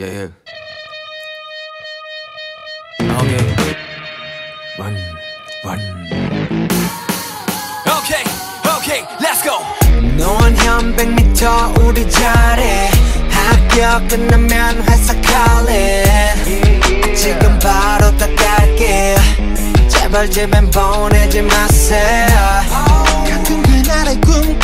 Yeah. Okay. Run. Okay, let's go. 너원 현 100m 우리 자리 학교 끝나면 회사 calling 지금 바로 다 갈게 제발 집엔 보내지 마세요 같은 그날의 꿈꿔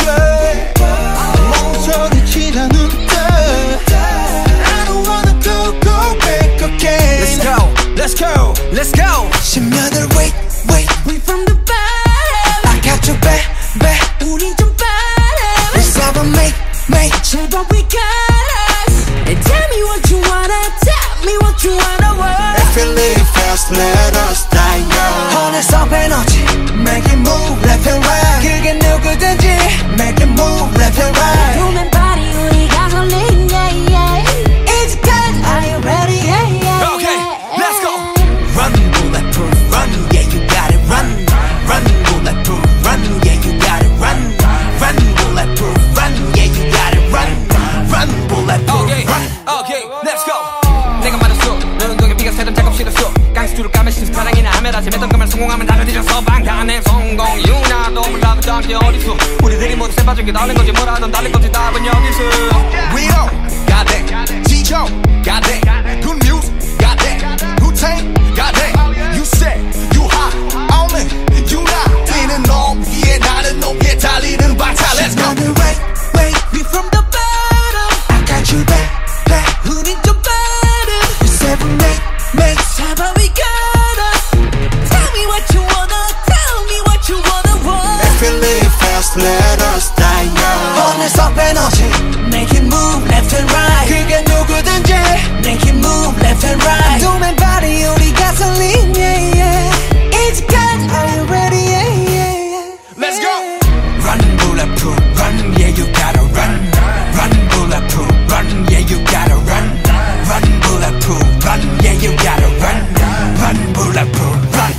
멍소리치다 눈 떠 I don't wanna go back again Let's go 10년을 wait from the bottom I got you back 우린 좀 빠름 Let's have a make 제발 we got us And tell me what you wanna tell me what you wanna want If you live fast let us die young 어느새 에너지 Make it move left and right 그게 누구든지 Make it move left and right 보면 party 우리 가솔린 It's good Are you ready? Okay, let's go. Run, bulletproof, run, yeah, you got it, run, bulletproof, run, yeah, you got it, run, bulletproof, run, yeah, you got it, run, bulletproof, Okay, let's go. 내가 말했어 너는 동에 비가 새던 작업 실었어 강수를 까면 신사랑이나 하면 다시 맺던 그만 성공하면 다들 뒤져서 방탄의 성공 유나 너무 답은 잠시 어디서 우리들이 모두 세빠지게 달린 거지 뭐라든 달린 거지 답은 여기서 We don't got that 지쳐 got that good news got that Wu-Tang got that You said you hot on me you not 뛰는 놈 위에 나는 놈에 달리는 박차 Let's go wait We from the bottom I got you back 우린 좀 빠름 You said we make 제발 we got us Tell me what you wanna tell me what you wanna want If you live fast let us die young 어느새 에너지 Make it move left and right 그게 누구든지 Make it move left and right Don't make body 우리 가솔린 It's good Are you ready? Let's go run, bulletproof, run, yeah, you gotta run, bulletproof, run, yeah, you gotta run, bulletproof, run, yeah, you gotta run, bulletproof, run.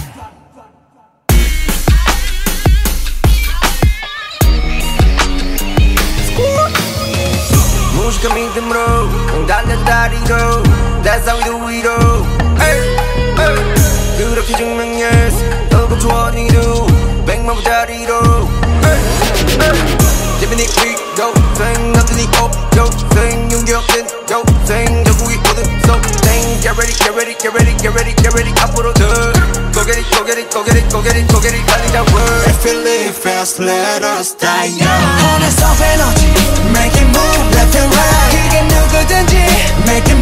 무식한 믿음으로 달려 다리로 That's how we do it 그렇게 증명했어 얼굴 좋아하니도 100만부짜리로 재민이 위도생 남준이 업도생 윤기혁진 도생 결국이 오는 소생 Get ready 앞으로 Go get it 달리자고 If you live fast let us die young 어느새 에너지 Make it move left and right 그게 누구든지 Make it